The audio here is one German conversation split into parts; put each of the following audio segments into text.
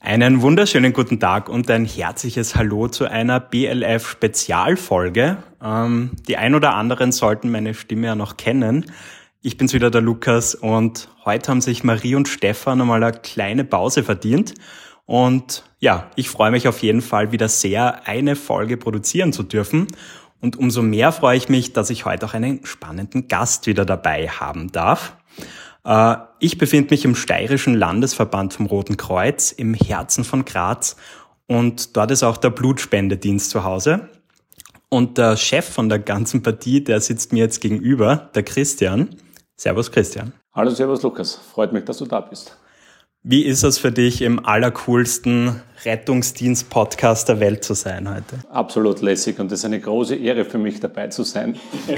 Einen wunderschönen guten Tag und ein herzliches Hallo zu einer BLF-Spezialfolge. Die ein oder anderen sollten meine Stimme ja noch kennen. Ich bin's wieder, der Lukas, und heute haben sich Marie und Stefan einmal eine kleine Pause verdient. Und ja, ich freue mich auf jeden Fall wieder sehr, eine Folge produzieren zu dürfen. Und umso mehr freue ich mich, dass ich heute auch einen spannenden Gast wieder dabei haben darf. Ich befinde mich im Steirischen Landesverband vom Roten Kreuz im Herzen von Graz und dort ist auch der Blutspendedienst zu Hause. Und der Chef von der ganzen Partie, der sitzt mir jetzt gegenüber, der Christian. Servus Christian. Hallo, servus Lukas. Freut mich, dass du da bist. Wie ist es für dich, im allercoolsten Rettungsdienst-Podcast der Welt zu sein heute? Absolut lässig und es ist eine große Ehre für mich, dabei zu sein.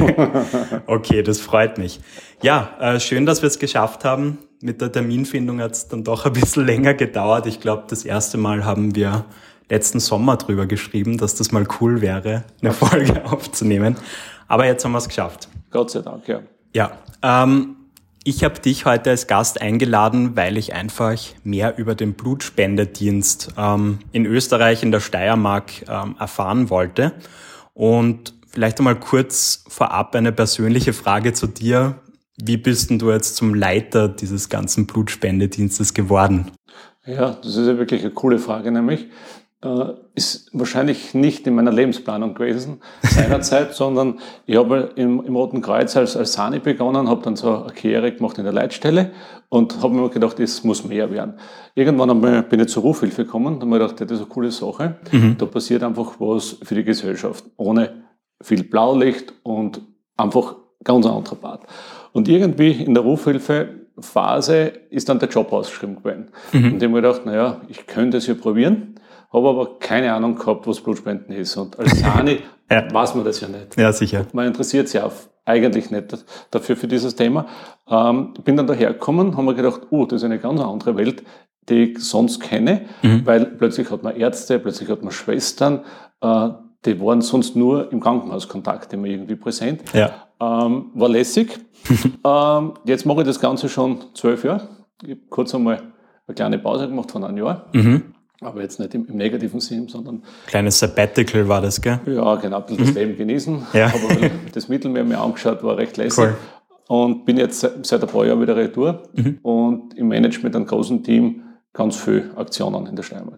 Okay, das freut mich. Ja, schön, dass wir es geschafft haben. Mit der Terminfindung hat es dann doch ein bisschen länger gedauert. Ich glaube, das erste Mal haben wir letzten Sommer drüber geschrieben, dass das mal cool wäre, eine Folge aufzunehmen. Aber jetzt haben wir es geschafft. Gott sei Dank, ja. Ja, ich habe dich heute als Gast eingeladen, weil ich einfach mehr über den Blutspendedienst in Österreich, in der Steiermark erfahren wollte. Und vielleicht einmal kurz vorab eine persönliche Frage zu dir. Wie bist denn du jetzt zum Leiter dieses ganzen Blutspendedienstes geworden? Ja, das ist ja wirklich eine coole Frage, nämlich ist wahrscheinlich nicht in meiner Lebensplanung gewesen seinerzeit, sondern ich habe im Roten Kreuz als Sani begonnen, habe dann so eine Karriere gemacht in der Leitstelle und habe mir gedacht, es muss mehr werden. Irgendwann einmal bin ich zur Rufhilfe gekommen und habe mir gedacht, das ist eine coole Sache. Da passiert einfach was für die Gesellschaft, ohne viel Blaulicht und einfach ganz ein anderer Part. Und irgendwie in der Rufhilfe-Phase ist dann der Job ausgeschrieben gewesen. Und ich habe mir gedacht, naja, ich könnte es ja probieren. Habe aber keine Ahnung gehabt, was Blutspenden ist. Und als Sani weiß man das ja nicht. Ja, sicher. Man interessiert sich auch eigentlich nicht dafür für dieses Thema. Bin dann dahergekommen, haben mir gedacht, das ist eine ganz andere Welt, die ich sonst kenne, weil plötzlich hat man Ärzte, plötzlich hat man Schwestern, die waren sonst nur im Krankenhauskontakt immer irgendwie präsent. Ja. War lässig. Jetzt mache ich das Ganze schon 12 Jahre. Ich habe kurz einmal eine kleine Pause gemacht von einem Jahr. Aber jetzt nicht im negativen Sinn, sondern... Kleines Sabbatical war das, gell? Ja, genau, ein bisschen das Leben genießen. Ja. Habe das Mittelmeer mir angeschaut, war recht lässig. Cool. Und bin jetzt seit ein paar Jahren wieder retour und im Manage mit einem großen Team ganz viele Aktionen in der Steiermark.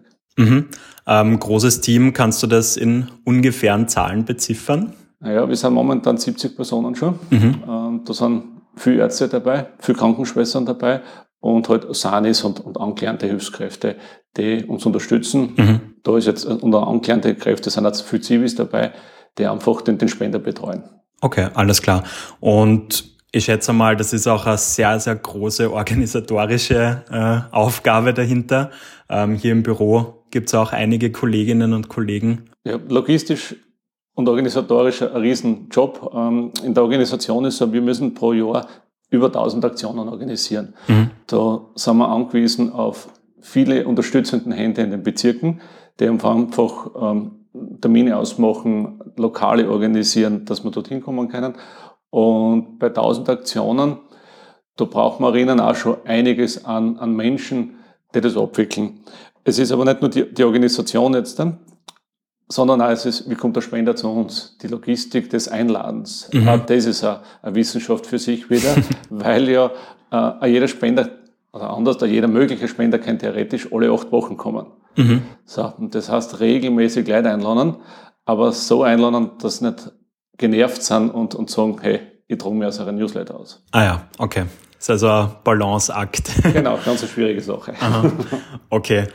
Großes Team, kannst du das in ungefähren Zahlen beziffern? Naja, wir sind momentan 70 Personen schon. Da sind viele Ärzte dabei, viele Krankenschwestern dabei und halt Sanis und angelernte Hilfskräfte, die uns unterstützen. Da ist jetzt unter angelernte Kräfte sind jetzt viele Zivis dabei, die einfach den Spender betreuen. Okay, alles klar. Und ich schätze mal, das ist auch eine sehr, sehr große organisatorische Aufgabe dahinter. Hier im Büro gibt es auch einige Kolleginnen und Kollegen. Ja, logistisch und organisatorisch ein Riesenjob. In der Organisation ist so, wir müssen pro Jahr über 1000 Aktionen organisieren. Da sind wir angewiesen auf viele unterstützende Hände in den Bezirken, die einfach Termine ausmachen, Lokale organisieren, dass wir dorthin kommen können. Und bei 1000 Aktionen, da braucht man erinnern auch schon einiges an Menschen, die das abwickeln. Es ist aber nicht nur die Organisation jetzt, sondern auch wie kommt der Spender zu uns, die Logistik des Einladens. Das ist eine Wissenschaft für sich wieder, weil ja jeder Spender, oder anders, jeder mögliche Spender kann theoretisch alle 8 Wochen kommen. So, und das heißt regelmäßig Leute einladen, aber so einladen, dass sie nicht genervt sind und sagen, hey, ich trage mir aus einem Newsletter aus. Ah ja, okay. Das ist also ein Balanceakt. Genau, ganz eine schwierige Sache. Aha. Okay.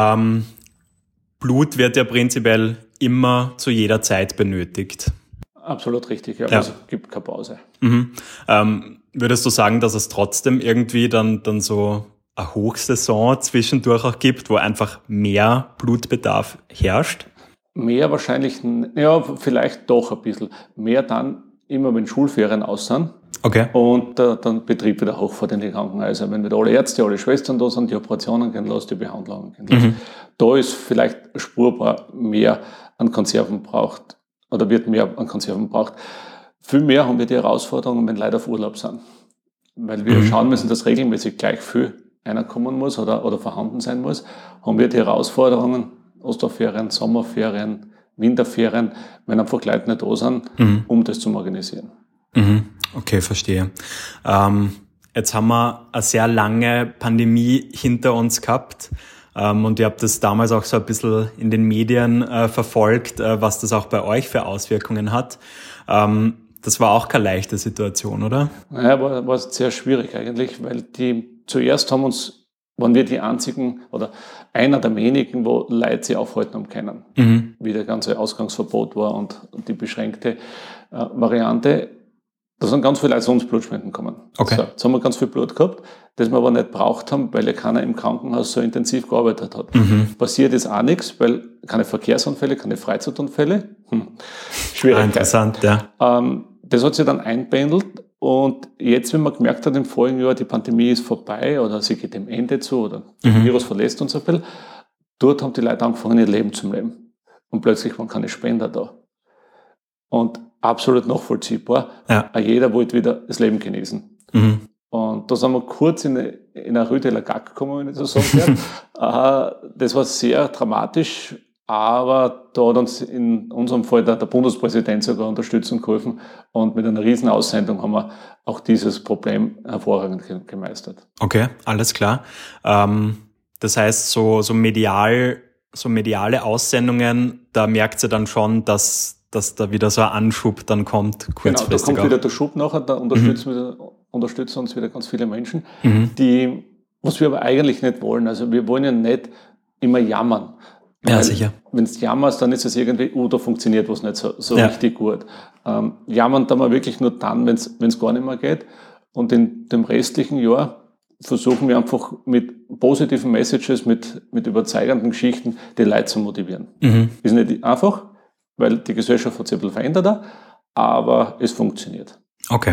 Blut wird ja prinzipiell immer zu jeder Zeit benötigt. Absolut richtig, ja. Also gibt keine Pause. Würdest du sagen, dass es trotzdem irgendwie dann so eine Hochsaison zwischendurch auch gibt, wo einfach mehr Blutbedarf herrscht? Mehr wahrscheinlich, ja, vielleicht doch ein bisschen. Mehr dann immer, wenn Schulferien aus sind. Okay. Und dann Betrieb wieder hochfährt in die Krankenhäuser. Wenn wieder alle Ärzte, alle Schwestern da sind, die Operationen gehen los, die Behandlungen gehen los. Da ist vielleicht spurbar mehr an Konserven braucht, oder wird mehr an Konserven braucht. Viel mehr haben wir die Herausforderungen, wenn Leute auf Urlaub sind. Weil wir schauen müssen, dass regelmäßig gleich viel einer kommen muss oder vorhanden sein muss, haben wir die Herausforderungen, Osterferien, Sommerferien, Winterferien, wenn einfach Leute nicht da sind, um das zu organisieren. Okay, verstehe. Jetzt haben wir eine sehr lange Pandemie hinter uns gehabt. Und ihr habt das damals auch so ein bisschen in den Medien verfolgt, was das auch bei euch für Auswirkungen hat. Das war auch keine leichte Situation, oder? Naja, war sehr schwierig eigentlich, weil zuerst waren wir die einzigen oder einer der wenigen, wo Leute sich aufhalten haben können, wie der ganze Ausgangsverbot war und die beschränkte Variante. Da sind ganz viele Leute zu uns Blutspenden gekommen. Okay. So, jetzt haben wir ganz viel Blut gehabt, das wir aber nicht braucht haben, weil ja keiner im Krankenhaus so intensiv gearbeitet hat. Passiert ist auch nichts, weil keine Verkehrsunfälle, keine Freizeitunfälle. Schwierig. Interessant, ja. Das hat sich dann einpendelt und jetzt, wenn man gemerkt hat, im vorigen Jahr, die Pandemie ist vorbei oder sie geht dem Ende zu oder das Virus verlässt uns ein bisschen, dort haben die Leute angefangen, ihr Leben zu leben. Und plötzlich waren keine Spender da. Und absolut nachvollziehbar. Ja. Jeder wollte wieder das Leben genießen. Und da sind wir kurz in eine Rue de la Gac gekommen, wenn ich so sagen darf. Das war sehr dramatisch, aber da hat uns in unserem Fall der Bundespräsident sogar Unterstützung geholfen und mit einer riesen Aussendung haben wir auch dieses Problem hervorragend gemeistert. Okay, alles klar. Das heißt, so mediale Aussendungen, da merkt ihr dann schon, dass da wieder so ein Anschub dann kommt, kurzfristig. Genau, da kommt wieder der Schub nachher, da unterstützen uns wieder ganz viele Menschen, was wir aber eigentlich nicht wollen. Also wir wollen ja nicht immer jammern. Ja, sicher. Wenn du jammerst, dann ist es irgendwie, da funktioniert was nicht so richtig gut. Jammern tun wir wirklich nur dann, wenn es gar nicht mehr geht. Und in dem restlichen Jahr versuchen wir einfach mit positiven Messages, mit überzeugenden Geschichten die Leute zu motivieren. Ist nicht einfach, weil die Gesellschaft hat sich ein bisschen verändert, aber es funktioniert. Okay.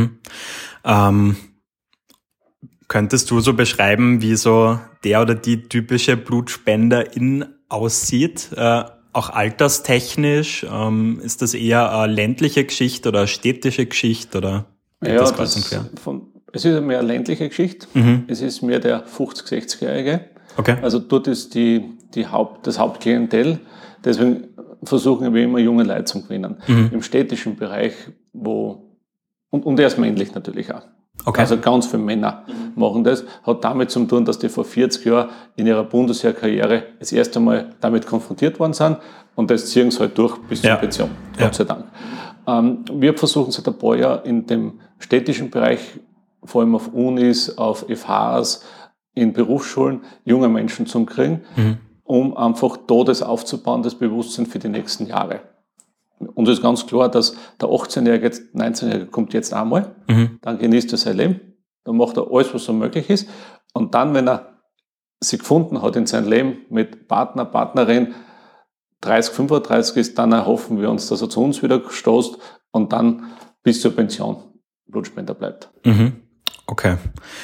Könntest du so beschreiben, wie so der oder die typische Blutspenderin aussieht? Auch alterstechnisch? Ist das eher eine ländliche Geschichte oder eine städtische Geschichte? Oder geht das kreuz und quer? Es ist mehr eine ländliche Geschichte. Es ist mehr der 50-, 60-Jährige. Okay. Also dort ist das Hauptklientel. Deswegen versuchen wir immer junge Leute zu gewinnen. Im städtischen Bereich, und erst männlich natürlich auch. Okay. Also ganz viele Männer machen das. Hat damit zu tun, dass die vor 40 Jahren in ihrer Bundesheerkarriere das erste Mal damit konfrontiert worden sind und das ziehen sie halt durch bis zur Pension. Gott sei Dank. Wir versuchen seit ein paar Jahren in dem städtischen Bereich, vor allem auf Unis, auf FHs, in Berufsschulen, junge Menschen zu kriegen, um einfach da das aufzubauen, das Bewusstsein für die nächsten Jahre. Und es ist ganz klar, dass der 18-Jährige, 19-Jährige kommt jetzt einmal, dann genießt er sein Leben, dann macht er alles, was so möglich ist. Und dann, wenn er sich gefunden hat in seinem Leben mit Partner, Partnerin, 30, 35 ist, dann erhoffen wir uns, dass er zu uns wieder stoßt und dann bis zur Pension Blutspender bleibt. Okay.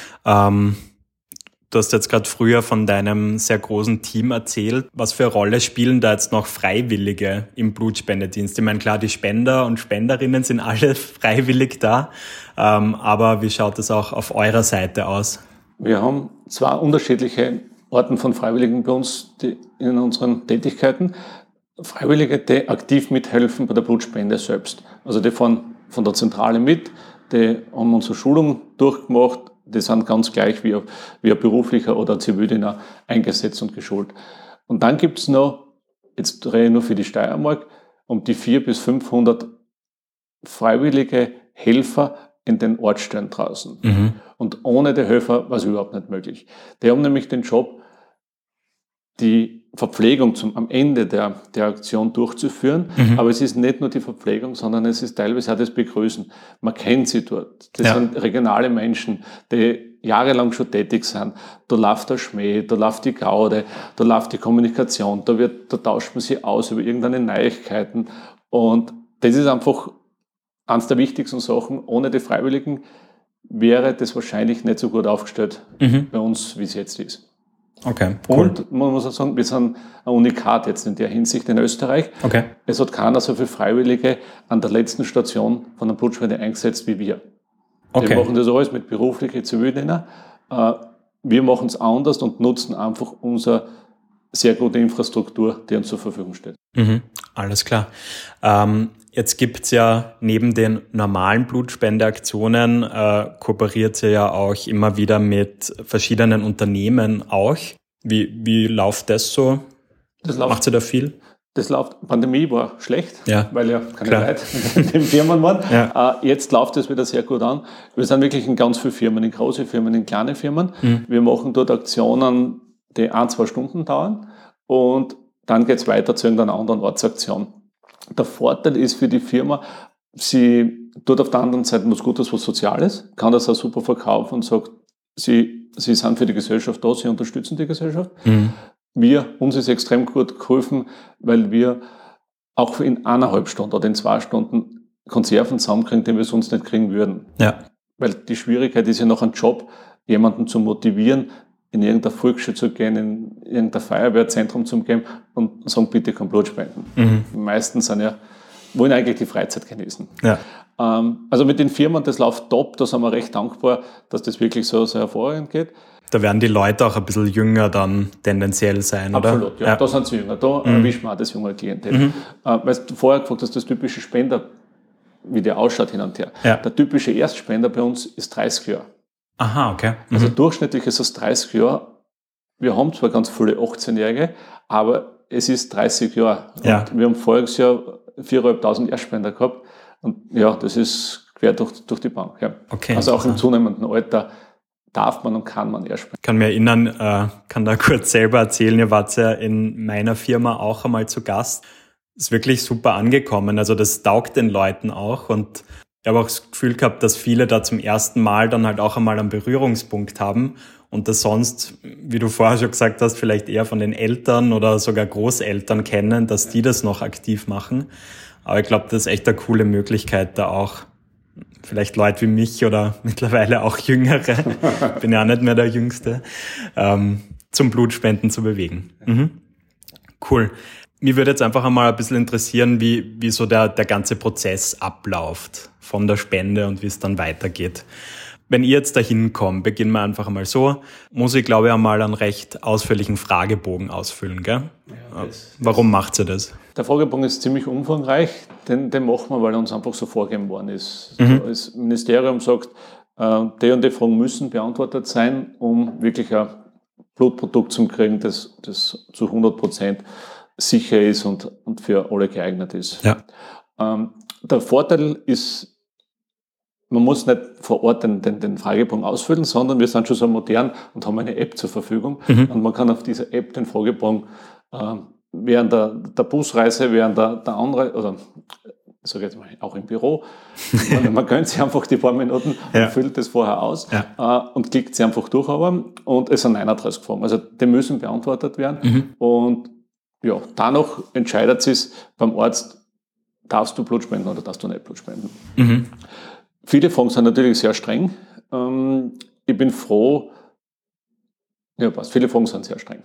Du hast jetzt gerade früher von deinem sehr großen Team erzählt. Was für eine Rolle spielen da jetzt noch Freiwillige im Blutspendedienst? Ich meine, klar, die Spender und Spenderinnen sind alle freiwillig da, aber wie schaut es auch auf eurer Seite aus? Wir haben zwei unterschiedliche Arten von Freiwilligen bei uns in unseren Tätigkeiten. Freiwillige, die aktiv mithelfen bei der Blutspende selbst. Also die fahren von der Zentrale mit, die haben unsere Schulung durchgemacht, die sind ganz gleich wie ein beruflicher oder ein Zivildiener eingesetzt und geschult. Und dann gibt's noch, jetzt rede ich nur für die Steiermark, um die 400 bis 500 freiwillige Helfer in den Ortsstellen draußen. Und ohne die Helfer war es überhaupt nicht möglich. Die haben nämlich den Job, die Verpflegung am Ende der Aktion durchzuführen. Aber es ist nicht nur die Verpflegung, sondern es ist teilweise auch das Begrüßen. Man kennt sie dort. Das sind regionale Menschen, die jahrelang schon tätig sind. Da läuft der Schmäh, da läuft die Gaude, da läuft die Kommunikation, da tauscht man sich aus über irgendeine Neuigkeiten. Und das ist einfach eines der wichtigsten Sachen. Ohne die Freiwilligen wäre das wahrscheinlich nicht so gut aufgestellt bei uns, wie es jetzt ist. Okay, cool. Und man muss auch sagen, wir sind ein Unikat jetzt in der Hinsicht in Österreich. Okay. Es hat keiner so viele Freiwillige an der letzten Station von der Blutspende eingesetzt wie wir. Okay. Wir machen das alles mit beruflichen Zivildiener. wir machen es anders und nutzen einfach unsere sehr gute Infrastruktur, die uns zur Verfügung steht. Alles klar. Jetzt gibt's ja neben den normalen Blutspendeaktionen, kooperiert ihr ja auch immer wieder mit verschiedenen Unternehmen auch. Wie läuft das so? Macht ihr da viel? Das läuft, Pandemie war schlecht, weil ja keine Klar. Leute in den Firmen waren. Ja. Jetzt läuft es wieder sehr gut an. Wir sind wirklich in ganz vielen Firmen, in große Firmen, in kleine Firmen. Wir machen dort Aktionen, die 1-2 Stunden dauern und dann geht's weiter zu irgendeiner anderen Ortsaktion. Der Vorteil ist für die Firma, sie tut auf der anderen Seite was Gutes, was Soziales, kann das auch super verkaufen und sagt, sie sind für die Gesellschaft da, sie unterstützen die Gesellschaft. Uns ist extrem gut geholfen, weil wir auch in 1,5 Stunden oder in 2 Stunden Konserven zusammenkriegen, die wir sonst nicht kriegen würden. Ja. Weil die Schwierigkeit ist ja noch ein Job, jemanden zu motivieren, in irgendeine Volksschule zu gehen, in irgendein Feuerwehrzentrum zu gehen und sagen, bitte komm Blut spenden. Die meisten wollen eigentlich die Freizeit genießen. Ja. Also mit den Firmen, das läuft top, da sind wir recht dankbar, dass das wirklich so hervorragend geht. Da werden die Leute auch ein bisschen jünger dann tendenziell sein, oder? Absolut, ja. Da sind sie jünger. Da erwischen wir auch das junge Klientel. Weil du vorher gefragt hast, das typische Spender, wie der ausschaut hin und her. Ja. Der typische Erstspender bei uns ist 30 Jahre. Aha, okay. Also durchschnittlich ist es 30 Jahre. Wir haben zwar ganz viele 18-Jährige, aber es ist 30 Jahre. Ja. Und wir haben voriges Jahr 4.500 Erstspender gehabt. Und ja, das ist quer durch die Bank. Ja. Okay, also auch im zunehmenden Alter darf man und kann man erspenden. Ich kann mich erinnern, kann da kurz selber erzählen, ihr wart ja in meiner Firma auch einmal zu Gast. Ist wirklich super angekommen, also das taugt den Leuten auch und ich habe auch das Gefühl gehabt, dass viele da zum ersten Mal dann halt auch einmal einen Berührungspunkt haben und das sonst, wie du vorher schon gesagt hast, vielleicht eher von den Eltern oder sogar Großeltern kennen, dass die das noch aktiv machen. Aber ich glaube, das ist echt eine coole Möglichkeit, da auch vielleicht Leute wie mich oder mittlerweile auch Jüngere, bin ja auch nicht mehr der Jüngste, zum Blutspenden zu bewegen. Cool. Mich würde jetzt einfach einmal ein bisschen interessieren, wie so der ganze Prozess abläuft von der Spende und wie es dann weitergeht. Wenn ihr jetzt dahin kommt, beginnen wir einfach einmal so, muss ich glaube ich einmal einen recht ausführlichen Fragebogen ausfüllen, gell? Ja, warum macht ihr das? Der Fragebogen ist ziemlich umfangreich, den machen wir, weil er uns einfach so vorgegeben worden ist. Also das Ministerium sagt, die und die Fragen müssen beantwortet sein, um wirklich ein Blutprodukt zu kriegen, das zu 100% sicher ist und für alle geeignet ist. Ja. Der Vorteil ist, man muss nicht vor Ort den Fragebogen ausfüllen, sondern wir sind schon so modern und haben eine App zur Verfügung. Und man kann auf dieser App den Fragebogen während der Busreise, während der andere, oder sage ich jetzt mal, auch im Büro, man gönnt sich einfach die paar Minuten und füllt das vorher aus und klickt sie einfach durch. Und es sind 39 Fragen. Also die müssen beantwortet werden. Und ja, danach entscheidet es beim Arzt, darfst du Blut spenden oder darfst du nicht Blut spenden. Viele Fragen sind natürlich sehr streng. Ich bin froh, viele Fragen sind sehr streng.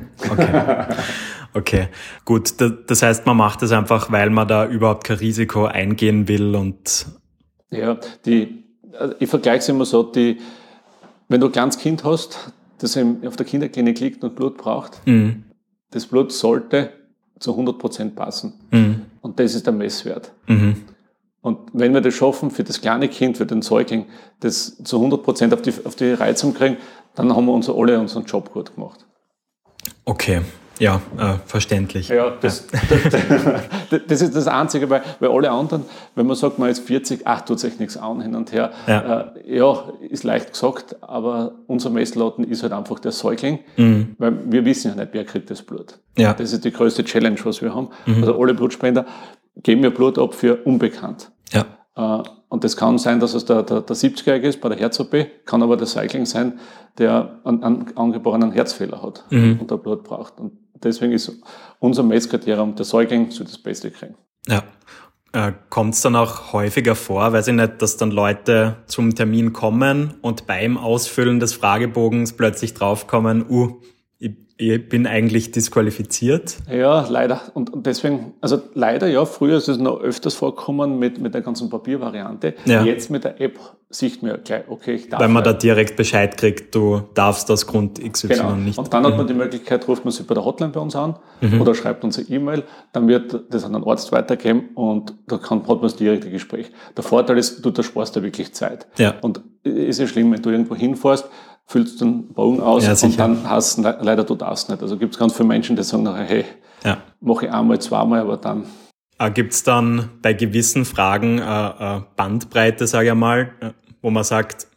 Okay, gut. Das heißt, man macht das einfach, weil man da überhaupt kein Risiko eingehen will und... Ja, ich vergleiche es immer so, wenn du ein kleines Kind hast, das auf der Kinderklinik liegt und Blut braucht, das Blut sollte zu 100% passen. Und das ist der Messwert. Und wenn wir das schaffen, für das kleine Kind, für den Säugling, das zu 100% auf die Reihe zu kriegen, dann haben wir alle unseren Job gut gemacht. Okay, ja, verständlich. Ja, das ist das Einzige, weil alle anderen, wenn man sagt, man ist 40, tut sich nichts an, hin und her, ist leicht gesagt, aber unser Messladen ist halt einfach der Säugling, weil wir wissen ja nicht, wer kriegt das Blut. Ja. Das ist die größte Challenge, was wir haben. Also alle Blutspender geben ja Blut ab für unbekannt. Ja. Und das kann sein, dass es der 70-Jährige ist bei der Herz-OP, kann aber der Säugling sein, der einen angeborenen Herzfehler hat und da Blut braucht. Und deswegen ist unser Messkriterium, der Säugling soll das Beste kriegen. Ja. Kommt es dann auch häufiger vor, weiß ich nicht, dass dann Leute zum Termin kommen und beim Ausfüllen des Fragebogens plötzlich draufkommen, ich ich bin eigentlich disqualifiziert. Ja, leider. Und deswegen, also leider, ja, früher ist es noch öfters vorgekommen mit der ganzen Papiervariante. Ja. Jetzt mit der App sieht man ja gleich, okay, ich darf. Weil man da direkt Bescheid kriegt, du darfst das Grund XY genau. nicht. Und dann hat man die Möglichkeit, ruft man sich bei der Hotline bei uns an oder schreibt uns eine E-Mail, dann wird das an den Arzt weitergeben und da hat man das direkte Gespräch. Der Vorteil ist, du sparst da wirklich Zeit. Ja. Und ist ja schlimm, wenn du irgendwo hinfährst, füllst den Bogen aus und dann hast du leider, du darfst nicht. Also gibt es ganz viele Menschen, die sagen nachher, hey, mache ich einmal, zweimal, aber dann... Gibt es dann bei gewissen Fragen Bandbreite, sage ich mal, wo man sagt,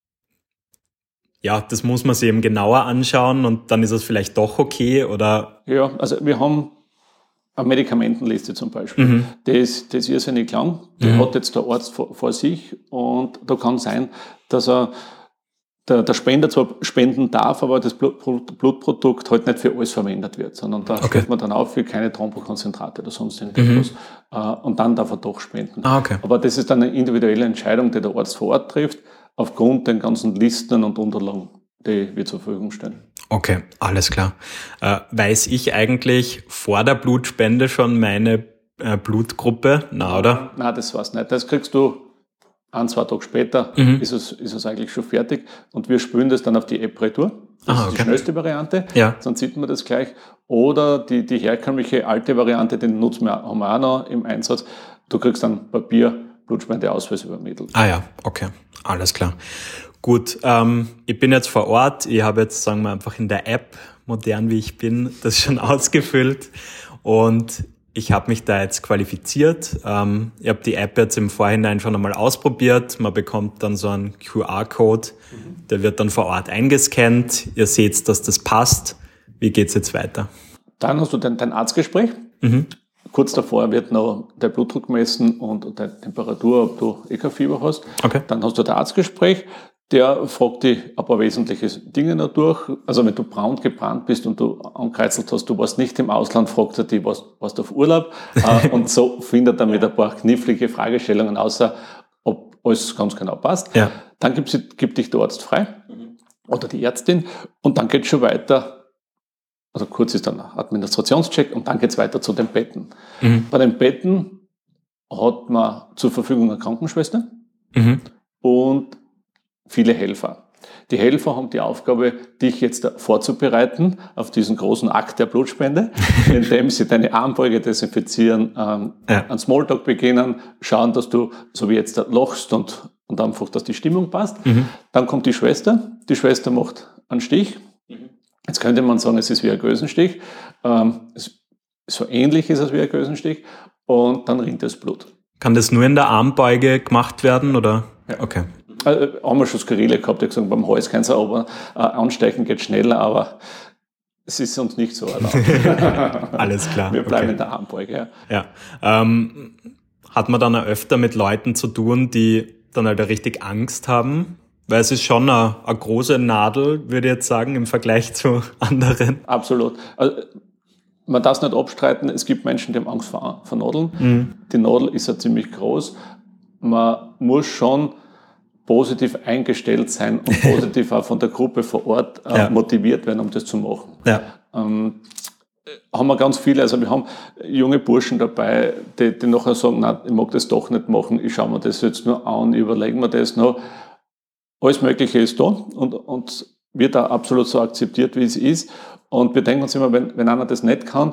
ja, das muss man sich eben genauer anschauen und dann ist es vielleicht doch okay, oder? Ja, also wir haben eine Medikamentenliste zum Beispiel. Das ist irrsinnig lang. Die hat jetzt der Arzt vor sich und da kann sein, dass der Spender zwar spenden darf, aber das Blutprodukt halt nicht für alles verwendet wird, sondern da stellt man dann auf für keine Thrombokonzentrate oder sonst irgendwas. Und dann darf er doch spenden. Okay. Aber das ist dann eine individuelle Entscheidung, die der Arzt vor Ort trifft, aufgrund den ganzen Listen und Unterlagen, die wir zur Verfügung stellen. Okay, alles klar. Weiß ich eigentlich vor der Blutspende schon meine Blutgruppe? Na, oder? Nein, das weiß nicht. Das kriegst du 1-2 Tage später, ist es eigentlich schon fertig. Und wir spülen das dann auf die App retour. Das ist die schnellste Variante. Ja. Dann sieht man das gleich. Oder die herkömmliche alte Variante, den haben wir auch noch im Einsatz. Du kriegst dann Papier, Blutspendeausweis übermittelt. Ja, okay, alles klar. Gut, ich bin jetzt vor Ort. Ich habe jetzt, sagen wir einfach in der App, modern wie ich bin, das schon ausgefüllt. Und ich habe mich da jetzt qualifiziert. Ich habe die App jetzt im Vorhinein schon einmal ausprobiert. Man bekommt dann so einen QR-Code, der wird dann vor Ort eingescannt. Ihr seht, dass das passt. Wie geht's jetzt weiter? Dann hast du dein Arztgespräch. Kurz davor wird noch der Blutdruck gemessen und deine Temperatur, ob du Fieber hast. Okay. Dann hast du das Arztgespräch. Der fragt dich ein paar wesentliche Dinge noch durch. Also wenn du braun gebrannt bist und du angekreuzelt hast, du warst nicht im Ausland, fragt er dich, warst du auf Urlaub? Und so findet er mit ein paar knifflige Fragestellungen außer, ob alles ganz genau passt. Ja. Dann gibt dich der Arzt frei oder die Ärztin und dann geht's schon weiter. Also kurz ist dann ein Administrationscheck und dann geht's weiter zu den Betten. Bei den Betten hat man zur Verfügung eine Krankenschwester und viele Helfer. Die Helfer haben die Aufgabe, dich jetzt vorzubereiten auf diesen großen Akt der Blutspende, indem sie deine Armbeuge desinfizieren, einen Smalltalk beginnen, schauen, dass du, so wie jetzt, lachst und einfach, dass die Stimmung passt. Dann kommt die Schwester. Die Schwester macht einen Stich. Jetzt könnte man sagen, es ist wie ein Gösenstich. So ähnlich ist es wie ein Gösenstich. Und dann rinnt das Blut. Kann das nur in der Armbeuge gemacht werden, oder? Ja. Okay. Haben wir schon Skurrile gehabt, ich gesagt, beim Hals kannst du aber anstechen, geht schneller, aber es ist uns nicht so erlaubt. Alles klar. Wir bleiben in der Armbeuge. Ja. Hat man dann auch öfter mit Leuten zu tun, die dann halt richtig Angst haben? Weil es ist schon eine große Nadel, würde ich jetzt sagen, im Vergleich zu anderen. Absolut. Also, man darf es nicht abstreiten, es gibt Menschen, die haben Angst vor Nadeln. Die Nadel ist ja ziemlich groß. Man muss schon positiv eingestellt sein und positiv auch von der Gruppe vor Ort motiviert werden, um das zu machen. Ja. Haben wir ganz viele, also wir haben junge Burschen dabei, die nachher sagen, nein, ich mag das doch nicht machen, ich schaue mir das jetzt nur an, überlegen wir das noch. Alles Mögliche ist da und wird da absolut so akzeptiert, wie es ist. Und wir denken uns immer, wenn einer das nicht kann,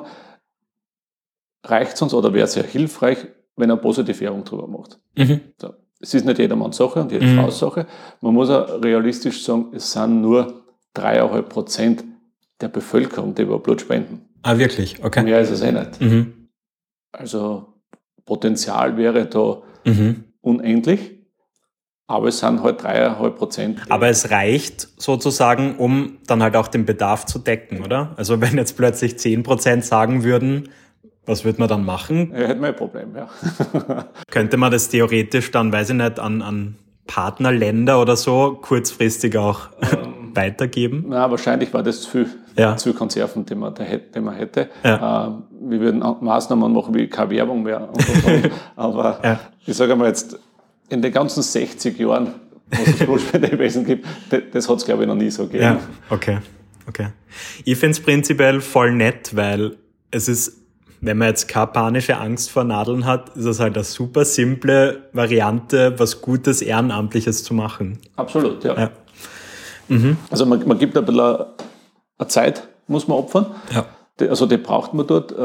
reicht es uns oder wäre es sehr hilfreich, wenn er positive Werbung drüber macht. So. Es ist nicht jedermanns Sache und jede Frau's Sache. Man muss auch realistisch sagen, es sind nur 3,5% der Bevölkerung, die über Blut spenden. Ah, wirklich? Okay. Mehr ist es eh nicht. Also Potenzial wäre da unendlich. Aber es sind halt 3,5%. Aber es reicht sozusagen, um dann halt auch den Bedarf zu decken, oder? Also wenn jetzt plötzlich 10% sagen würden, was würde man dann machen? Ja, hätten wir ein Problem, ja. Könnte man das theoretisch dann, weiß ich nicht, an Partnerländer oder so kurzfristig auch weitergeben? Na, wahrscheinlich war das zu viel Konserven, die man hätte. Ja. Wir würden Maßnahmen machen wie keine Werbung mehr. Und. Aber ich sage mal jetzt, in den ganzen 60 Jahren, was es Blutspendewesen gibt, das hat es, glaube ich, noch nie so gegeben. Ja, okay. Okay. Ich finde es prinzipiell voll nett, weil es ist, wenn man jetzt keine panische Angst vor Nadeln hat, ist es halt eine super simple Variante, was Gutes Ehrenamtliches zu machen. Absolut, ja. Also man gibt ein bisschen eine Zeit, muss man opfern. Ja. Die braucht man dort.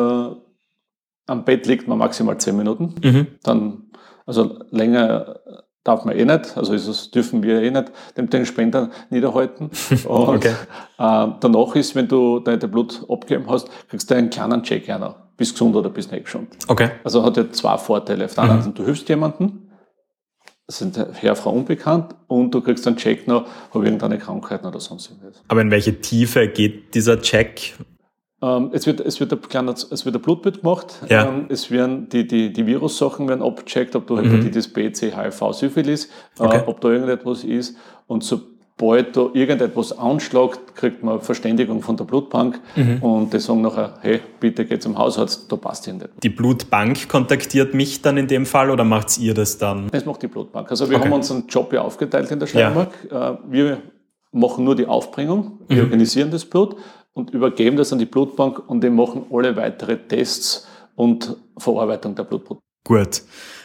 Am Bett liegt man maximal 10 Minuten. Dann, also länger darf man nicht, also dürfen wir nicht den Spender niederhalten. Und Okay. Danach ist, wenn du dein Blut abgegeben hast, kriegst du einen kleinen Check einer. Bist gesund oder bist nicht gesund. Okay. Also hat ja 2 Vorteile. Auf der einen Seite, du hilfst jemandem, das sind Herr, Frau unbekannt, und du kriegst einen Check noch, habe ich irgendeine Krankheit oder sonst irgendwas. Aber in welche Tiefe geht dieser Check? Es wird ein Blutbild gemacht. Ja. Es werden die Virussachen werden abgecheckt, ob du Hepatitis B, C, HIV, Syphilis, ob da irgendetwas ist. Und sobald da irgendetwas anschlägt, kriegt man Verständigung von der Blutbank und die sagen nachher, hey, bitte geh zum Hausarzt, da passt irgendetwas. Die Blutbank kontaktiert mich dann in dem Fall oder macht ihr das dann? Das macht die Blutbank. Also wir haben unseren Job ja aufgeteilt in der Steiermark. Wir machen nur die Aufbringung, wir organisieren das Blut und übergeben das an die Blutbank und die machen alle weitere Tests und Verarbeitung der Blutproteine. Gut.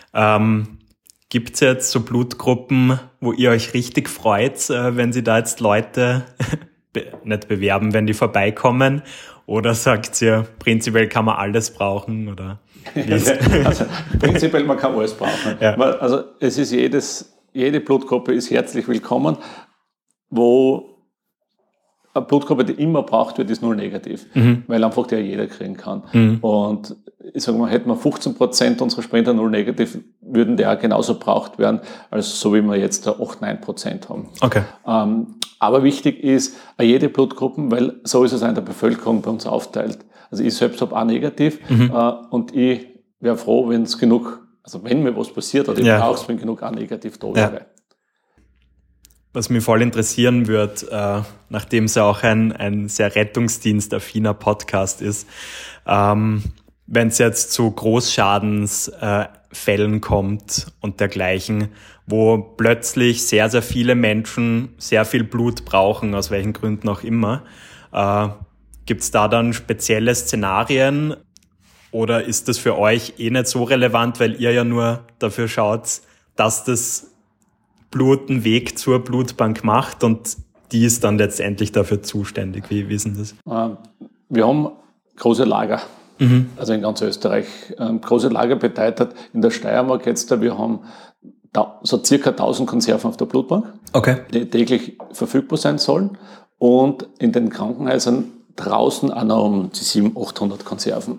Gibt es jetzt so Blutgruppen, wo ihr euch richtig freut, wenn sie da jetzt Leute nicht bewerben, wenn die vorbeikommen? Oder sagt ihr, prinzipiell kann man alles brauchen? Oder Also, prinzipiell, man kann alles brauchen. Ja. Also es ist jede Blutgruppe ist herzlich willkommen. Wo eine Blutgruppe, die immer braucht wird, ist 0 negativ, weil einfach der jeder kriegen kann. Und ich sage mal, hätten wir 15% unserer Spender 0 negativ, würden der auch genauso braucht werden, als so wie wir jetzt 8-9% haben. Okay. Aber wichtig ist, jede Blutgruppe, weil so ist es in der Bevölkerung bei uns aufteilt. Also ich selbst habe auch negativ und ich wäre froh, wenn es genug, also wenn mir was passiert oder ich brauche es, wenn genug auch negativ da wäre. Was mich voll interessieren wird, nachdem es ja auch ein sehr rettungsdienstaffiner Podcast ist, wenn es jetzt zu Großschadensfällen kommt und dergleichen, wo plötzlich sehr, sehr viele Menschen sehr viel Blut brauchen, aus welchen Gründen auch immer, gibt es da dann spezielle Szenarien oder ist das für euch nicht so relevant, weil ihr ja nur dafür schaut, dass das Blut einen Weg zur Blutbank macht und die ist dann letztendlich dafür zuständig. Wie ist denn das? Wir haben große Lager, also in ganz Österreich. Große Lager bedeutet in der Steiermark jetzt, wir haben so circa 1000 Konserven auf der Blutbank, die täglich verfügbar sein sollen, und in den Krankenhäusern draußen auch noch um die 700-800 Konserven.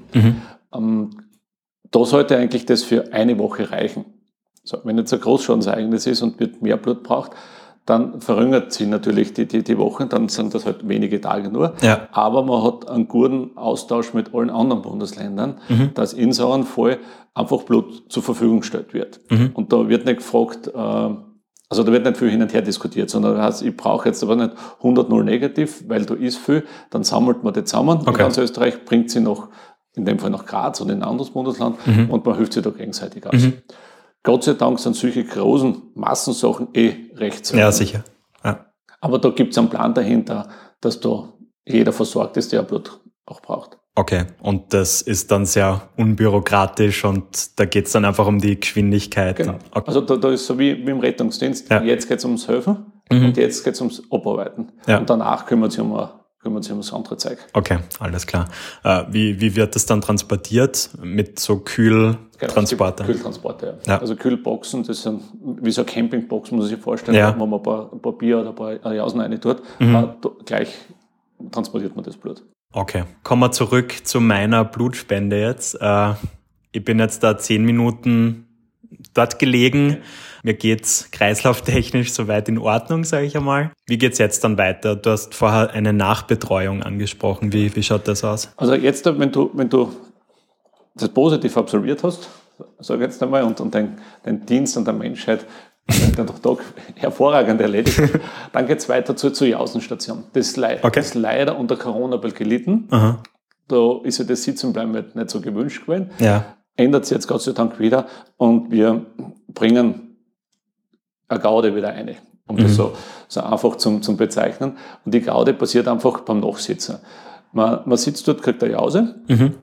Da sollte eigentlich das für eine Woche reichen. So, wenn jetzt ein Großschadensereignis ist und wird mehr Blut braucht, dann verringert sich natürlich die Wochen, dann sind das halt wenige Tage nur. Ja. Aber man hat einen guten Austausch mit allen anderen Bundesländern, dass in so einem Fall einfach Blut zur Verfügung gestellt wird. Und da wird nicht gefragt, also da wird nicht viel hin und her diskutiert, sondern das heißt, ich brauche jetzt aber nicht 100 0 negativ, weil da ist viel, dann sammelt man die zusammen. In ganz Österreich bringt sie noch, in dem Fall nach Graz oder in ein anderes Bundesland, und man hilft sich da gegenseitig aus. Gott sei Dank sind solche großen Massensachen recht selten. Ja, sicher. Ja. Aber da gibt es einen Plan dahinter, dass da jeder versorgt ist, der Blut auch braucht. Okay, und das ist dann sehr unbürokratisch und da geht es dann einfach um die Geschwindigkeit. Genau. Okay. Also da ist so wie im Rettungsdienst, jetzt geht es ums Helfen und jetzt geht es ums Abarbeiten. Ja. Und danach kümmert sich um das andere Zeug. Okay, alles klar. Wie wird das dann transportiert? Mit so Kühltransporter? Genau, Kühltransporter, ja. Also Kühlboxen, das sind wie so eine Campingbox, muss man sich vorstellen, wo man ein paar Bier oder ein paar Jausen rein tut. Gleich transportiert man das Blut. Okay, kommen wir zurück zu meiner Blutspende jetzt. Ich bin jetzt da 10 Minuten dort gelegen. Mir geht's kreislauftechnisch soweit in Ordnung, sage ich einmal. Wie geht's jetzt dann weiter? Du hast vorher eine Nachbetreuung angesprochen. Wie schaut das aus? Also jetzt, wenn du das positiv absolviert hast, sage ich jetzt einmal, und dein Dienst an der Menschheit den Tag hervorragend erledigt, dann geht's weiter zur Jausenstation. Das ist leider unter Corona gelitten. Aha. Da ist ja das Sitzenbleiben nicht so gewünscht gewesen. Ja. Ändert sich jetzt Gott sei Dank wieder und wir bringen eine Gaude wieder rein. um das so einfach zum Bezeichnen. Und die Gaudi passiert einfach beim Nachsitzen. Man sitzt dort, kriegt eine Jause.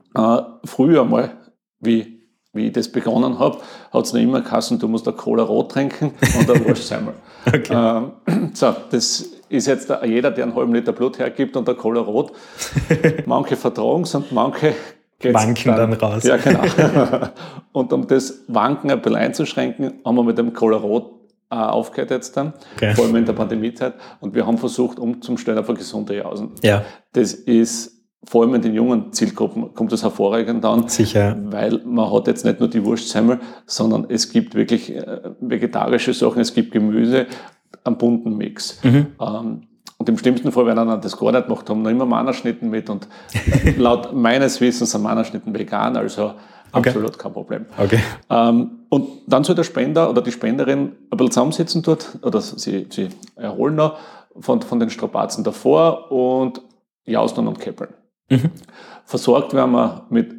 Früher mal, wie ich das begonnen habe, hat es noch immer geheißen, du musst eine Cola Rot trinken und ein Wurstsemmel. Okay. Das ist jetzt jeder, der einen halben Liter Blut hergibt und eine Cola Rot. Manche vertragen es und manche wanken dann raus. Ja, genau. Und um das Wanken ein bisschen einzuschränken, haben wir mit dem Cola Rot aufgehört jetzt dann, vor allem in der Pandemiezeit. Und wir haben versucht, umzustellen auf eine gesunde Jausen. Ja. Das ist vor allem in den jungen Zielgruppen kommt das hervorragend an. Sicher. Weil man hat jetzt nicht nur die Wurstsemmel, sondern es gibt wirklich vegetarische Sachen, es gibt Gemüse, einen bunten Mix. Und im schlimmsten Fall, wenn einer das gar nicht macht, haben wir noch immer Mannerschnitten mit. Und laut meines Wissens sind Mannerschnitten vegan, also absolut kein Problem. Okay. Und dann soll der Spender oder die Spenderin ein bisschen zusammensitzen dort, oder sie erholen noch von den Strapazen davor und jausen und käppeln. Versorgt werden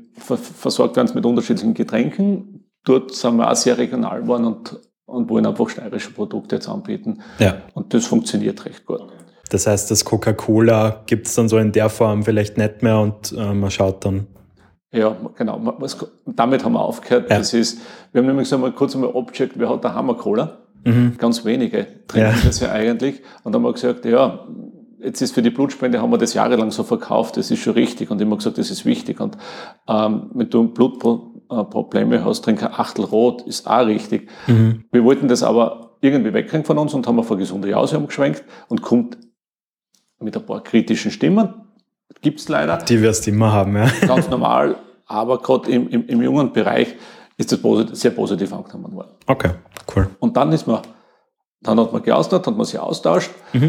sie mit unterschiedlichen Getränken. Dort sind wir auch sehr regional geworden und wollen einfach steirische Produkte jetzt anbieten. Ja. Und das funktioniert recht gut. Das heißt, das Coca-Cola gibt es dann so in der Form vielleicht nicht mehr und man schaut dann. Ja, genau. Damit haben wir aufgehört. Ja. Wir haben nämlich so kurz einmal abgecheckt, wer hat daheim eine Cola? Ganz wenige trinken das ja eigentlich. Und dann haben wir gesagt, ja, jetzt ist für die Blutspende, haben wir das jahrelang so verkauft, das ist schon richtig. Und immer gesagt, das ist wichtig. Und wenn du Blutprobleme hast, trink ein Achtel Rot, ist auch richtig. Wir wollten das aber irgendwie wegkriegen von uns und haben auf eine gesunde Jause umgeschwenkt und kommt mit ein paar kritischen Stimmen. Gibt's leider. Die wirst du immer haben, ja. Ganz normal, aber gerade im jungen Bereich ist das sehr positiv angenommen worden. Okay, cool. Und dann hat man geaustert, hat man sich austauscht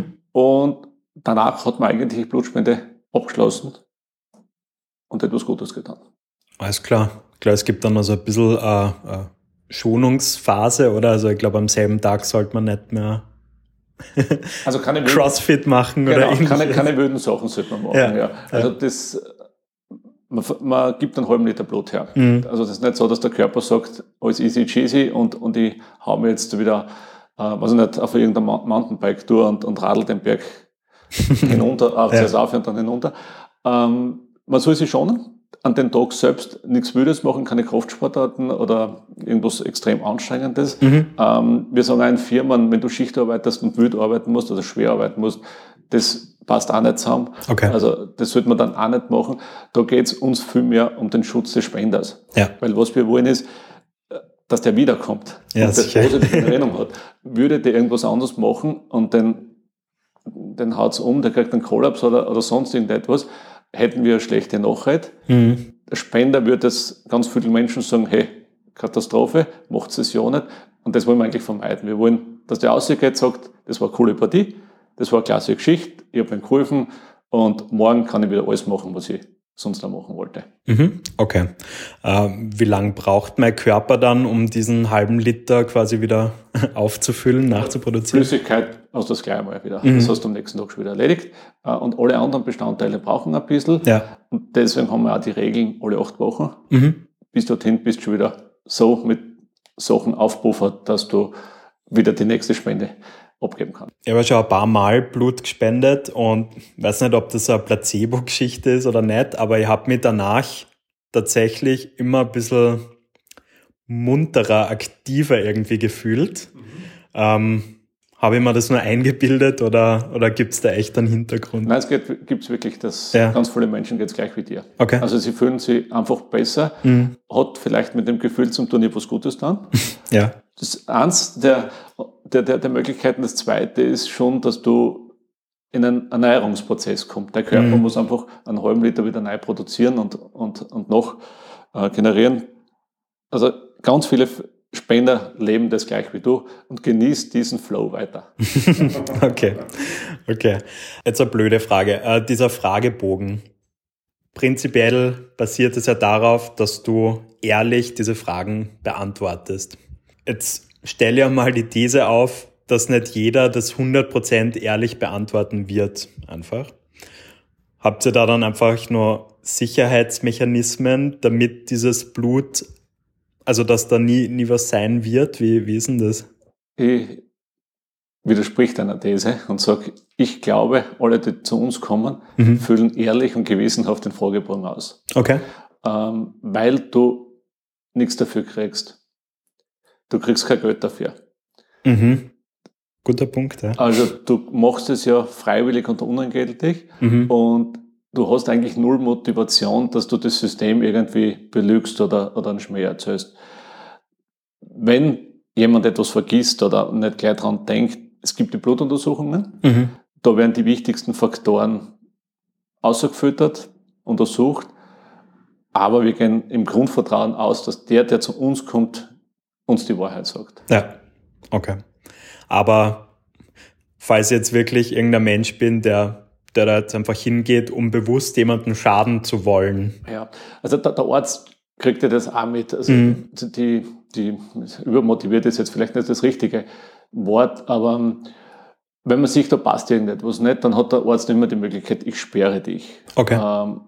und danach hat man eigentlich die Blutspende abgeschlossen und etwas Gutes getan. Alles klar. Klar, es gibt dann also ein bisschen Schonungsphase, oder? Also ich glaube, am selben Tag sollte man nicht mehr also Crossfit machen, genau, oder ähnliches. Keine wilden Sachen sollte man machen. Ja. Also man gibt einen halben Liter Blut her. Also das ist nicht so, dass der Körper sagt, alles easy cheesy und ich hau mir jetzt wieder, weiß ich nicht, auf irgendeinem Mountainbike durch und radel den Berg hinunter, zuerst auf und dann hinunter. Man soll sich schonen. An den Tag selbst nichts Wildes machen, keine Kraftsportarten oder irgendwas extrem Anstrengendes. Wir sagen auch in Firmen, wenn du Schicht arbeitest und wild arbeiten musst oder schwer arbeiten musst, das passt auch nicht zusammen. Okay. Also das sollte man dann auch nicht machen. Da geht es uns viel mehr um den Schutz des Spenders. Ja. Weil was wir wollen ist, dass der wiederkommt und das positive Erinnerung hat. Würde der irgendwas anderes machen und den haut's um, der kriegt einen Kollaps oder sonst irgendetwas, hätten wir eine schlechte Nachricht. Der Spender würde es ganz viele Menschen sagen, hey, Katastrophe, macht es ja nicht. Und das wollen wir eigentlich vermeiden. Wir wollen, dass der rausgeht, sagt, das war eine coole Partie, das war eine klasse Geschichte, ich habe ihm geholfen und morgen kann ich wieder alles machen, was ich sonst noch machen wollte. Okay. Wie lange braucht mein Körper dann, um diesen halben Liter quasi wieder aufzufüllen, nachzuproduzieren? Flüssigkeit hast du das gleich mal wieder. Das hast du am nächsten Tag schon wieder erledigt. Und alle anderen Bestandteile brauchen ein bisschen. Ja. Und deswegen haben wir auch die Regeln alle 8 Wochen. Bis dorthin bist du schon wieder so mit Sachen aufpuffert, dass du wieder die nächste Spende abgeben kann. Ich habe schon ein paar Mal Blut gespendet und weiß nicht, ob das eine Placebo-Geschichte ist oder nicht, aber ich habe mich danach tatsächlich immer ein bisschen munterer, aktiver irgendwie gefühlt. Habe ich mir das nur eingebildet oder gibt es da echt einen Hintergrund? Nein, es gibt's wirklich, ganz viele Menschen geht es gleich wie dir. Okay. Also sie fühlen sich einfach besser, hat vielleicht mit dem Gefühl zum tun, etwas Gutes dann. Ja. Das ist eins der Möglichkeiten. Das zweite ist schon, dass du in einen Erneuerungsprozess kommst. Der Körper muss einfach einen halben Liter wieder neu produzieren und noch generieren. Also ganz viele Spender leben das gleich wie du und genießt diesen Flow weiter. Okay. Jetzt eine blöde Frage. Dieser Fragebogen. Prinzipiell basiert es ja darauf, dass du ehrlich diese Fragen beantwortest. Jetzt stelle ja mal die These auf, dass nicht jeder das 100% ehrlich beantworten wird, einfach. Habt ihr da dann einfach nur Sicherheitsmechanismen, damit dieses Blut, also dass da nie was sein wird? Wie ist denn das? widerspricht deiner These und sage, ich glaube, alle, die zu uns kommen, füllen ehrlich und gewissenhaft den Fragebogen aus. Okay. Weil du nichts dafür kriegst. Du kriegst kein Geld dafür. Guter Punkt, ja. Also du machst es ja freiwillig und unentgeltlich und du hast eigentlich null Motivation, dass du das System irgendwie belügst oder einen Schmäh erzählst. Wenn jemand etwas vergisst oder nicht gleich dran denkt, es gibt die Blutuntersuchungen, da werden die wichtigsten Faktoren ausgefiltert, untersucht, aber wir gehen im Grundvertrauen aus, dass der zu uns kommt, uns die Wahrheit sagt. Ja, okay. Aber falls ich jetzt wirklich irgendein Mensch bin, der da jetzt einfach hingeht, um bewusst jemandem schaden zu wollen. Ja, also der Arzt kriegt ja das auch mit. Also die übermotiviert ist jetzt vielleicht nicht das richtige Wort, aber wenn man sich, da passt irgendetwas nicht, dann hat der Arzt immer die Möglichkeit, ich sperre dich. Okay.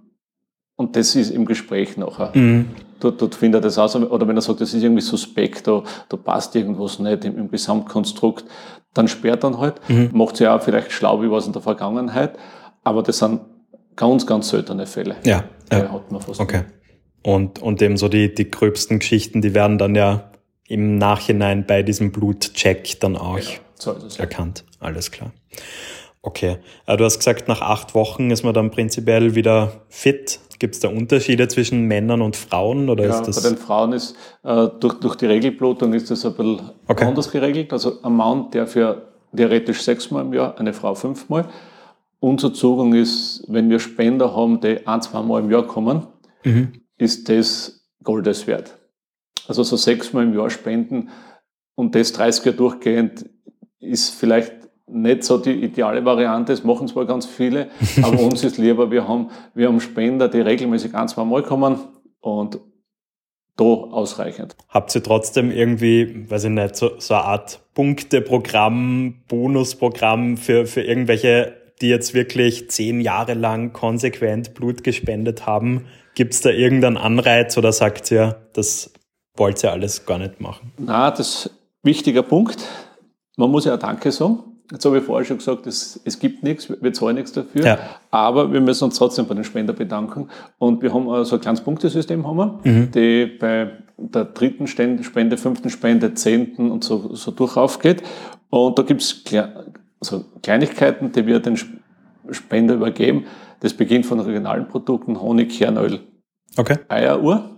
Und das ist im Gespräch nachher. Dort findet er das aus. Oder wenn er sagt, das ist irgendwie suspekt, da passt irgendwas nicht im Gesamtkonstrukt, dann sperrt er halt. Macht sich auch vielleicht schlau, wie was in der Vergangenheit. Aber das sind ganz, ganz seltene Fälle. Ja. Hat man fast okay. Und eben so die gröbsten Geschichten, die werden dann ja im Nachhinein bei diesem Blutcheck dann auch erkannt. Alles klar. Okay. Du hast gesagt, nach 8 Wochen ist man dann prinzipiell wieder fit. Gibt es da Unterschiede zwischen Männern und Frauen? Oder ist das? Bei den Frauen ist durch die Regelblutung ist das ein bisschen anders geregelt. Also ein Mann darf ja theoretisch 6-mal im Jahr, eine Frau 5-mal. Unser Zugang ist, wenn wir Spender haben, die 1-2 Mal im Jahr kommen, ist das Goldes wert. Also so 6-mal im Jahr spenden und das 30 Jahre durchgehend ist vielleicht nicht so die ideale Variante, das machen zwar ganz viele, aber uns ist lieber, wir haben Spender, die regelmäßig 1-2 Mal kommen und da ausreichend. Habt ihr trotzdem irgendwie, weiß ich nicht, so eine Art Punkteprogramm, Bonusprogramm für irgendwelche, die jetzt wirklich 10 Jahre lang konsequent Blut gespendet haben? Gibt es da irgendeinen Anreiz oder sagt ihr, das wollt ihr alles gar nicht machen? Na, das ist ein wichtiger Punkt. Man muss ja auch Danke sagen. Jetzt habe ich vorher schon gesagt, es gibt nichts, wir zahlen nichts dafür, aber wir müssen uns trotzdem bei den Spender bedanken. Und wir haben so ein kleines Punktesystem, die bei der 3. Spende, 5. Spende, 10. und so durchauf geht. Und da gibt es Kleinigkeiten, die wir den Spender übergeben. Das beginnt von regionalen Produkten, Honig, Kernöl, Eieruhr.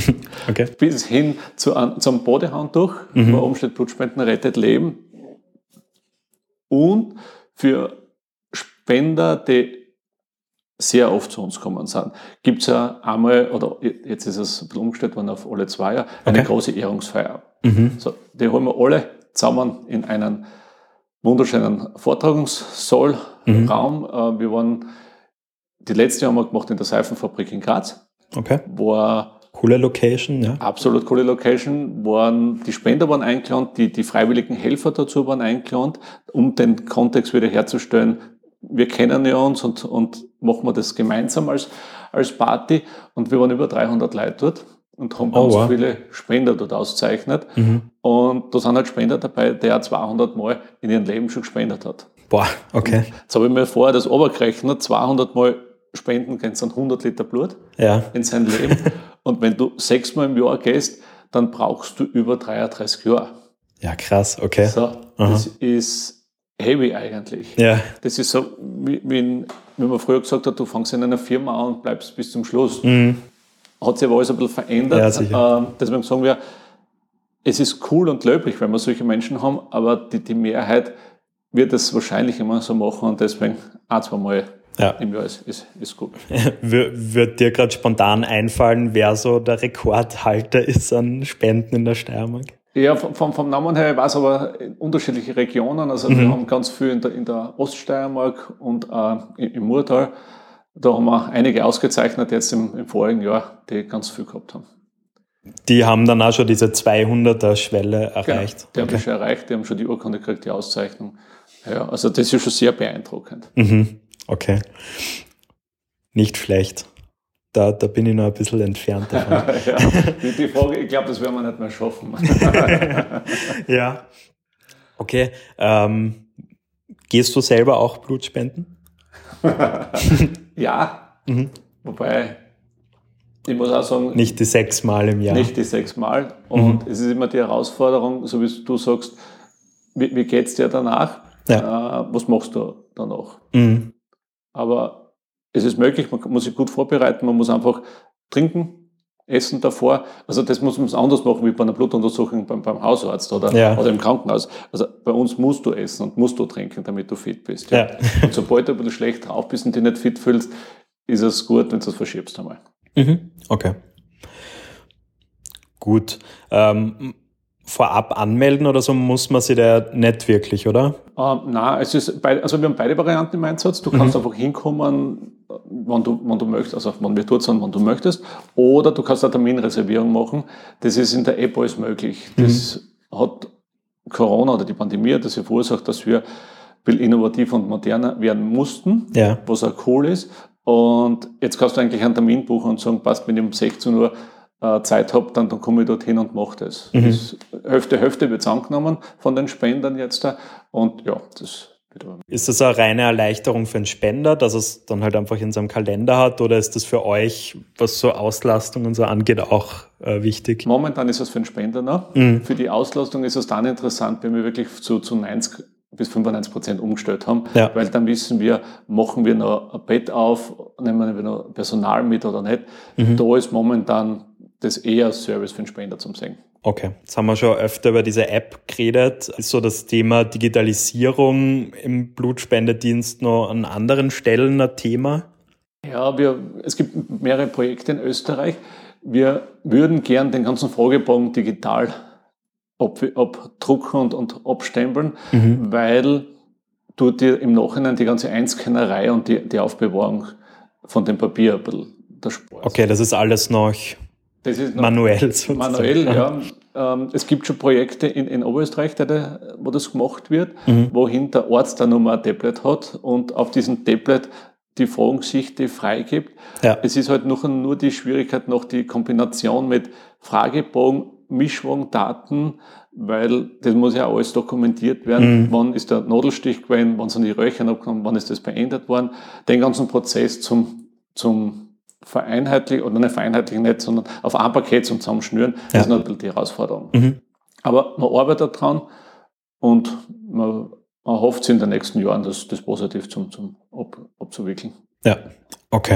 Bis hin zum Badehandtuch, wo oben steht, Blutspenden rettet Leben. Und für Spender, die sehr oft zu uns kommen sind, gibt es ja einmal, oder jetzt ist es ein bisschen umgestellt worden auf alle 2 Jahre, eine große Ehrungsfeier. So, die holen wir alle zusammen in einen wunderschönen Vortragungssaal, Raum. Wir waren die letzte haben wir gemacht in der Seifenfabrik in Graz. War coole Location, ja. Absolut coole Location. Die Spender waren eingeladen, die freiwilligen Helfer dazu waren eingeladen, um den Kontext wieder herzustellen. Wir kennen ja uns und machen wir das gemeinsam als Party. Und wir waren über 300 Leute dort und haben ganz viele Spender dort auszeichnet. Und da sind halt Spender dabei, der 200 Mal in ihrem Leben schon gespendet hat. Boah, okay. Und jetzt habe ich mir vorher das runtergerechnet, 200 Mal spenden kannst du 100 Liter Blut in sein Leben. Und wenn du 6-mal im Jahr gehst, dann brauchst du über 33 Jahre. Ja, krass, okay. So, das ist heavy eigentlich. Ja. Das ist so, wie man früher gesagt hat, du fängst in einer Firma an und bleibst bis zum Schluss. Hat sich aber alles ein bisschen verändert. Ja, sicher. Deswegen sagen wir, es ist cool und löblich, wenn wir solche Menschen haben, aber die Mehrheit wird es wahrscheinlich immer so machen und deswegen 1-2 Mal im Jahr ist gut. Wird dir gerade spontan einfallen, wer so der Rekordhalter ist an Spenden in der Steiermark? Ja, vom Namen her, ich weiß aber in unterschiedliche Regionen. Also wir haben ganz viel in der Oststeiermark und im Murtal. Da haben wir einige ausgezeichnet jetzt im vorigen Jahr, die ganz viel gehabt haben. Die haben dann auch schon diese 200er-Schwelle erreicht? Genau, die haben das schon erreicht, die haben schon die Urkunde gekriegt, die Auszeichnung. Ja, also das ist schon sehr beeindruckend. Okay. Nicht schlecht. Da bin ich noch ein bisschen entfernt davon. Die Frage, ich glaube, das werden wir nicht mehr schaffen. Ja. Okay. Gehst du selber auch Blut spenden? Ja, wobei ich muss auch sagen... Nicht die 6 Mal im Jahr. Nicht die 6 Mal. Und es ist immer die Herausforderung, so wie du sagst, wie geht's dir danach? Ja. Was machst du danach? Aber es ist möglich, man muss sich gut vorbereiten, man muss einfach trinken, essen davor. Also das muss man anders machen wie bei einer Blutuntersuchung beim Hausarzt oder im Krankenhaus. Also bei uns musst du essen und musst du trinken, damit du fit bist. Ja. Und sobald du ein bisschen schlecht drauf bist und dich nicht fit fühlst, ist es gut, wenn du das verschiebst einmal. Okay. Gut. Vorab anmelden oder so muss man sich da nicht wirklich, oder? Nein, es ist wir haben beide Varianten im Einsatz. Du kannst einfach hinkommen, wann du möchtest, also wann wir dort sind, wann du möchtest. Oder du kannst eine Terminreservierung machen. Das ist in der App alles möglich. Das hat Corona oder die Pandemie das ja verursacht, dass wir ein bisschen innovativ und moderner werden mussten, was auch cool ist. Und jetzt kannst du eigentlich einen Termin buchen und sagen, passt, wenn ich um 16 Uhr Zeit habe, dann komme ich dorthin und mache das. Das Hälfte wird angenommen von den Spendern jetzt da. Und ja, das wieder. Ist das eine reine Erleichterung für den Spender, dass es dann halt einfach in seinem Kalender hat, oder ist das für euch, was so Auslastung und so angeht, auch wichtig? Momentan ist es für den Spender noch. Für die Auslastung ist es dann interessant, wenn wir wirklich zu 90 bis 95% umgestellt haben, weil dann wissen wir, machen wir noch ein Bett auf, nehmen wir noch Personal mit oder nicht. Da ist momentan das eher Service für den Spender zum Sehen. Okay, jetzt haben wir schon öfter über diese App geredet. Ist so das Thema Digitalisierung im Blutspendedienst noch an anderen Stellen ein Thema? Ja, es gibt mehrere Projekte in Österreich. Wir würden gern den ganzen Fragebogen digital abdrucken und abstempeln, weil du dir im Nachhinein die ganze Einscannerei und die Aufbewahrung von dem Papier ein bisschen erspart. Okay, das ist alles noch manuell sozusagen. Manuell, ja. Es gibt schon Projekte in Oberösterreich, wo das gemacht wird, wohin der Arzt dann nochmal ein Tablet hat und auf diesem Tablet die Fragenschichte freigibt. Ja. Es ist halt noch nur die Schwierigkeit, noch die Kombination mit Fragebogen, Mischwagendaten, weil das muss ja alles dokumentiert werden. Wann ist der Nadelstich gewesen, wann sind die Röhrchen abgenommen, wann ist das beendet worden. Den ganzen Prozess zum vereinheitlichen, oder nicht vereinheitlichen nicht, sondern auf ein Paket zum Zusammenschnüren, das ist natürlich die Herausforderung. Aber man arbeitet dran und man hofft in den nächsten Jahren, das positiv zum abzuwickeln. Ja, okay.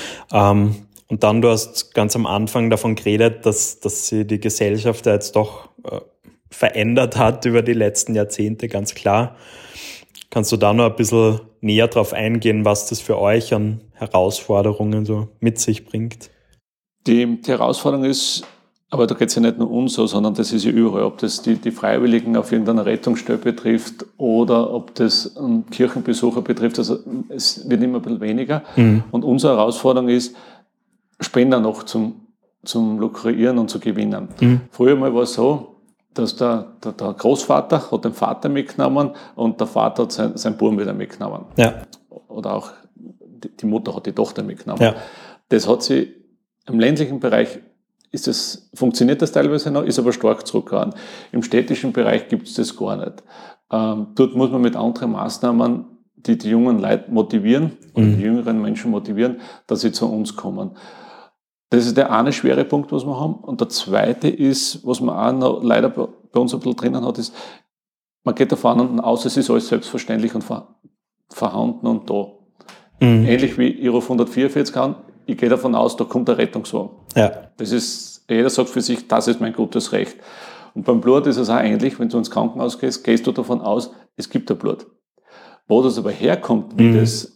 Und dann, du hast ganz am Anfang davon geredet, dass sich die Gesellschaft ja jetzt doch verändert hat über die letzten Jahrzehnte, ganz klar. Kannst du da noch ein bisschen näher drauf eingehen, was das für euch an Herausforderungen so mit sich bringt? Die Herausforderung ist, aber da geht es ja nicht nur uns so, sondern das ist ja überall, ob das die Freiwilligen auf irgendeiner Rettungsstelle betrifft oder ob das einen Kirchenbesucher betrifft. Also es wird immer ein bisschen weniger. Und unsere Herausforderung ist, Spender noch zum Lukrieren und zu gewinnen. Früher mal war es so, dass der Großvater hat den Vater mitgenommen und der Vater hat seinen Buben wieder mitgenommen. Ja. Oder auch die Mutter hat die Tochter mitgenommen. Ja. Das hat sie im ländlichen Bereich funktioniert das teilweise noch, ist aber stark zurückgegangen. Im städtischen Bereich gibt es das gar nicht. Dort muss man mit anderen Maßnahmen die jungen Leute motivieren oder die jüngeren Menschen motivieren, dass sie zu uns kommen. Das ist der eine schwere Punkt, was wir haben. Und der zweite ist, was man auch noch leider bei uns ein bisschen drinnen hat, ist, man geht davon aus, es ist alles selbstverständlich und vorhanden und da. Ähnlich wie ich rufe 144 an, ich gehe davon aus, da kommt der Rettungswagen. Ja. Das ist, jeder sagt für sich, das ist mein gutes Recht. Und beim Blut ist es auch ähnlich, wenn du ins Krankenhaus gehst, gehst du davon aus, es gibt ein Blut. Wo das aber herkommt, wie das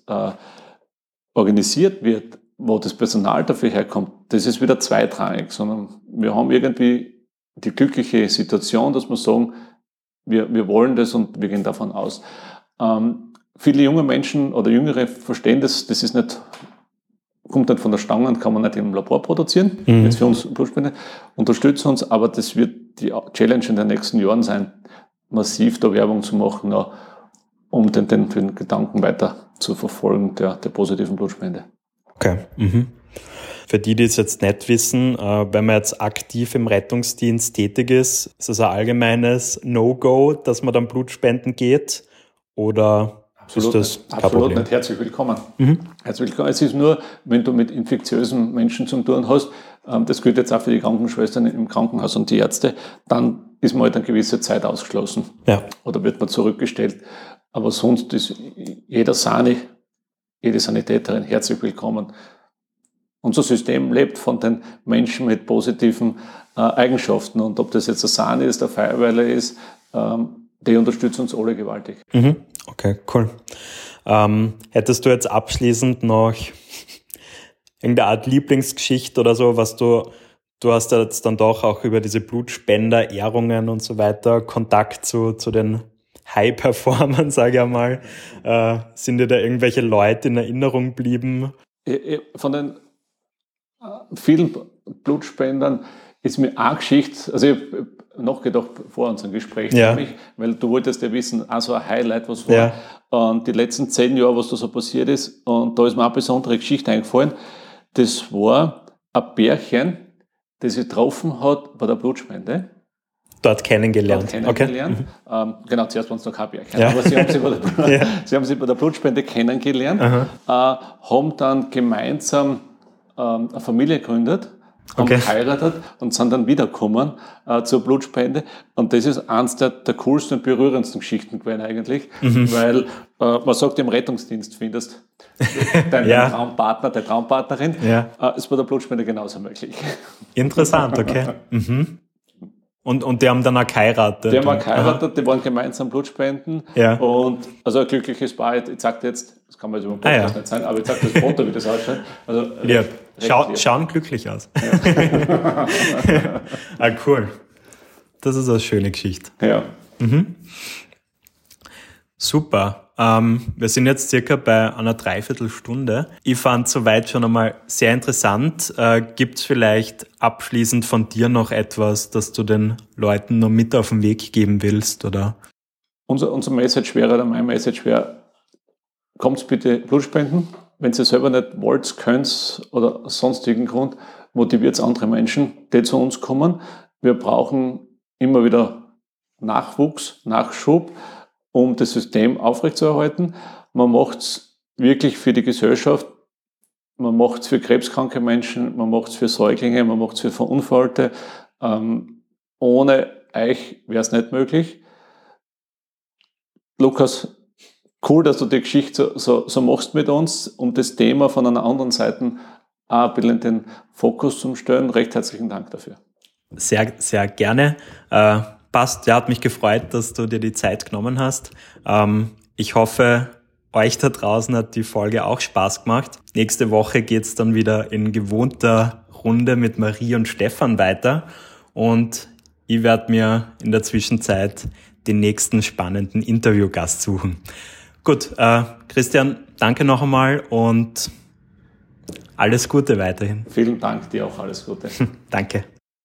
organisiert wird, wo das Personal dafür herkommt, das ist wieder zweitrangig, sondern wir haben irgendwie die glückliche Situation, dass wir sagen, wir wollen das und wir gehen davon aus. Viele junge Menschen oder Jüngere verstehen das ist nicht, kommt nicht von der Stange und kann man nicht im Labor produzieren. Jetzt für uns Blutspende, unterstützen uns, aber das wird die Challenge in den nächsten Jahren sein, massiv da Werbung zu machen, um den Gedanken weiter zu verfolgen der positiven Blutspende. Okay. Für die es jetzt nicht wissen, wenn man jetzt aktiv im Rettungsdienst tätig ist es ein allgemeines No-Go, dass man dann Blutspenden geht? Oder Absolut ist das nicht. Absolut nicht. Herzlich willkommen. Herzlich willkommen. Es ist nur, wenn du mit infektiösen Menschen zu tun hast, das gilt jetzt auch für die Krankenschwestern im Krankenhaus und die Ärzte, dann ist man halt eine gewisse Zeit ausgeschlossen. Ja. Oder wird man zurückgestellt. Aber sonst ist jede Sanitäterin herzlich willkommen. Unser System lebt von den Menschen mit positiven Eigenschaften. Und ob das jetzt der Sani ist, der Feuerwehrler ist, die unterstützen uns alle gewaltig. Okay, cool. Hättest du jetzt abschließend noch irgendeine Art Lieblingsgeschichte oder so, was du hast ja jetzt dann doch auch über diese Blutspender-Ehrungen und so weiter Kontakt zu den High-Performern, sage ich einmal. Sind dir da irgendwelche Leute in Erinnerung geblieben? Von den vielen Blutspendern ist mir eine Geschichte, also ich habe nachgedacht vor unserem Gespräch, nämlich, weil du wolltest ja wissen, also ein Highlight, was war. Und die letzten 10 Jahre, was da so passiert ist, und da ist mir eine besondere Geschichte eingefallen. Das war ein Pärchen, das sich getroffen hat bei der Blutspende. Dort kennengelernt. Okay. Genau, zuerst waren es noch kein Pärchen, aber sie haben sich bei der Blutspende kennengelernt, haben dann gemeinsam eine Familie gegründet, haben geheiratet und sind dann wiedergekommen zur Blutspende. Und das ist eins der coolsten und berührendsten Geschichten gewesen eigentlich, weil man sagt, im Rettungsdienst findest deinen Traumpartner, der Traumpartnerin, ist bei der Blutspende genauso möglich. Interessant, okay. Und die haben dann auch geheiratet. Die haben auch geheiratet, die waren gemeinsam Blutspenden. Und also ein glückliches Paar, ich sage jetzt, das kann man jetzt über den Podcast nicht sein, aber ich sage das Foto, wie das ausschaut. Also schauen glücklich aus. Cool. Das ist eine schöne Geschichte. Ja. Super. Wir sind jetzt circa bei einer Dreiviertelstunde. Ich fand soweit schon einmal sehr interessant. Gibt's vielleicht abschließend von dir noch etwas, das du den Leuten noch mit auf den Weg geben willst, oder? Unser Message wäre, oder mein Message wäre, kommt bitte Blutspenden. Wenn ihr selber nicht wollt, könnt oder aus sonstigen Grund, motiviert andere Menschen, die zu uns kommen. Wir brauchen immer wieder Nachwuchs, Nachschub, um das System aufrechtzuerhalten. Man macht es wirklich für die Gesellschaft, man macht es für krebskranke Menschen, man macht es für Säuglinge, man macht es für Verunfallte. Ohne euch wäre es nicht möglich. Lukas, cool, dass du die Geschichte so machst mit uns, um das Thema von einer anderen Seite auch ein bisschen in den Fokus zu stellen. Recht herzlichen Dank dafür. Sehr, sehr gerne. Passt, hat mich gefreut, dass du dir die Zeit genommen hast. Ich hoffe, euch da draußen hat die Folge auch Spaß gemacht. Nächste Woche geht's dann wieder in gewohnter Runde mit Marie und Stefan weiter. Und ich werde mir in der Zwischenzeit den nächsten spannenden Interviewgast suchen. Gut, Christian, danke noch einmal und alles Gute weiterhin. Vielen Dank, dir auch alles Gute. Danke.